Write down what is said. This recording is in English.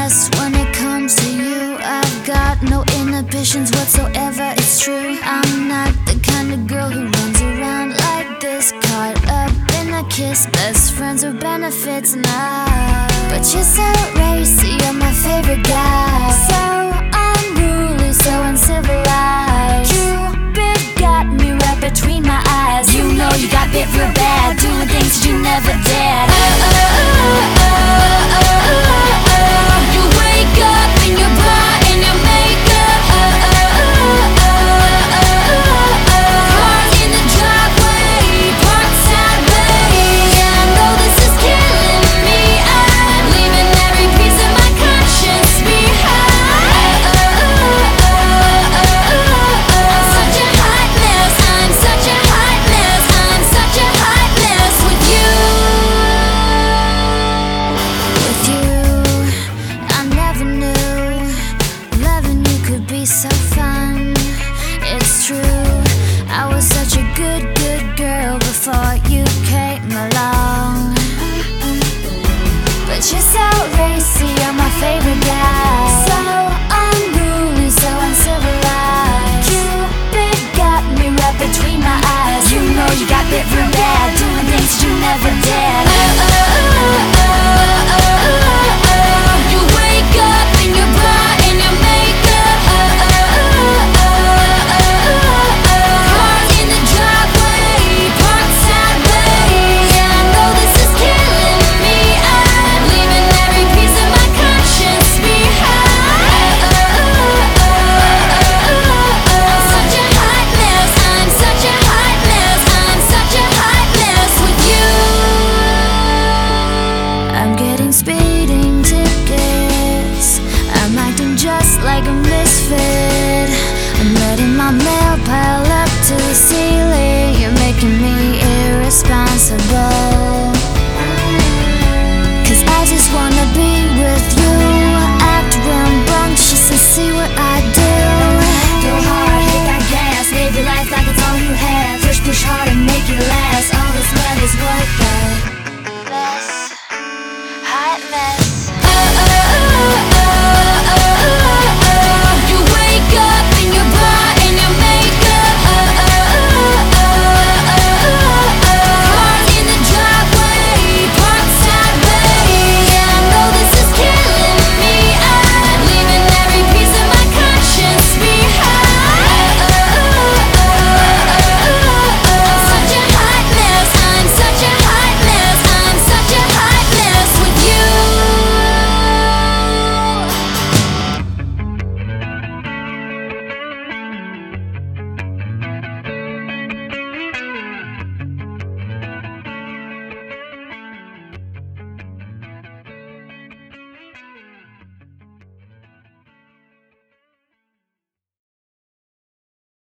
fast when it comes to you. I've got no inhibitions whatsoever, it's true. I'm not the kind of girl who runs around like this, caught up in a kiss, best friends with benefits now. But you're so racy, you're my favorite guy. So unruly, so uncivilized.